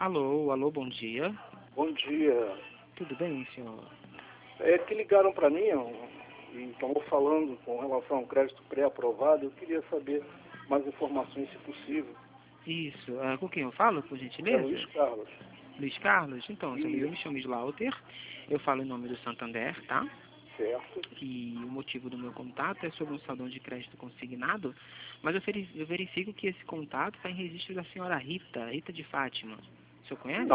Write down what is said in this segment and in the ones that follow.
Alô, alô, bom dia. Bom dia. Tudo bem, senhor? É que ligaram para mim e estão falando com relação ao crédito pré-aprovado. Eu queria saber mais informações, se possível. Isso. Com quem eu falo, por É gentileza? Luiz Carlos. Luiz Carlos? Então, seu amigo, eu Isso, me chamo Slaughter. Eu falo em nome do Santander, tá? certo. E o motivo do meu contato é sobre um salão de crédito consignado, mas eu verifico que esse contato está em registro da senhora Rita de Fátima. O senhor conhece?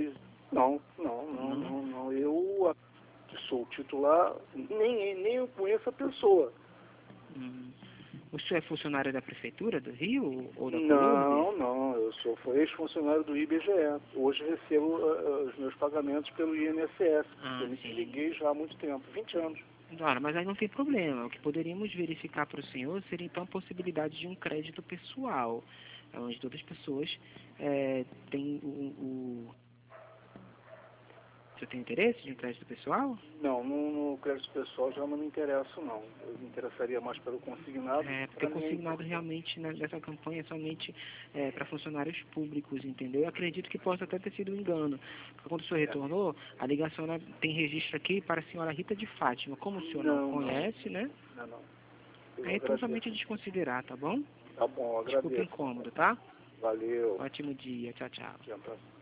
Não? Não. Eu que sou titular, nem eu conheço a pessoa. Hum. O senhor é funcionário da Prefeitura do Rio ou da Colurbe? Não. Eu sou ex-funcionário do IBGE. Hoje recebo os meus pagamentos pelo INSS. Eu me Sim. liguei já há muito tempo, 20 anos. Ora, mas aí não tem problema. O que poderíamos verificar para o senhor seria então a possibilidade de um crédito pessoal, onde todas as pessoas têm Você tem interesse de um crédito pessoal? Não, no crédito pessoal já não me interesso, não. Eu me interessaria mais pelo consignado. Porque Para o mim é consignado importante. realmente nessa campanha é somente para funcionários públicos, entendeu? Eu acredito que possa até ter sido um engano. Porque quando o senhor retornou, a ligação tem registro aqui para a senhora Rita de Fátima. Como o senhor não Não. conhece, né? Não. Eu É totalmente agradeço. desconsiderar, tá bom? Tá bom, eu Desculpe o agradeço. incômodo, tá? Valeu. Ótimo dia. Tchau, tchau. Tchau.